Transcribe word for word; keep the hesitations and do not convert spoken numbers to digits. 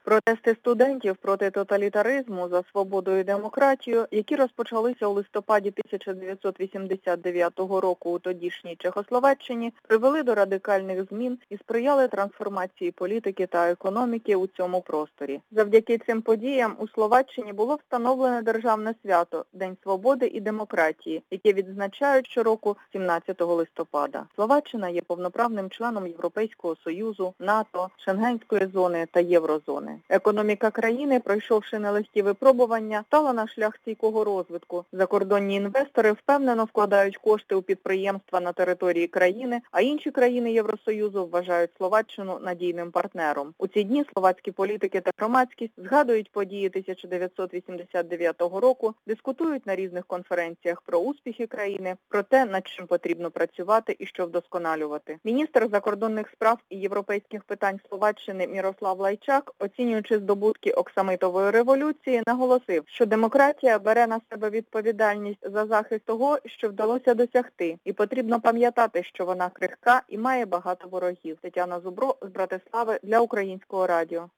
Протести студентів проти тоталітаризму за свободу і демократію, які розпочалися у листопаді тисяча дев'ятсот вісімдесят дев'ятого року у тодішній Чехословаччині, привели до радикальних змін і сприяли трансформації політики та економіки у цьому просторі. Завдяки цим подіям у Словаччині було встановлене державне свято – День свободи і демократії, яке відзначають щороку сімнадцятого листопада. Словаччина є повноправним членом Європейського Союзу, НАТО, Шенгенської зони та Єврозони. Економіка країни, пройшовши нелегкі випробування, стала на шлях стійкого розвитку. Закордонні інвестори впевнено вкладають кошти у підприємства на території країни, а інші країни Євросоюзу вважають Словаччину надійним партнером. У ці дні словацькі політики та громадськість згадують події тисяча дев'ятсот вісімдесят дев'ятого року, дискутують на різних конференціях про успіхи країни, про те, над чим потрібно працювати і що вдосконалювати. Міністр закордонних справ і європейських питань Словаччини Мірослав Лайчак, оцінюючи здобутки Оксамитової революції, наголосив, що демократія бере на себе відповідальність за захист того, що вдалося досягти, і потрібно пам'ятати, що вона крихка і має багато ворогів. Тетяна Зубро з Братислави для Українського радіо.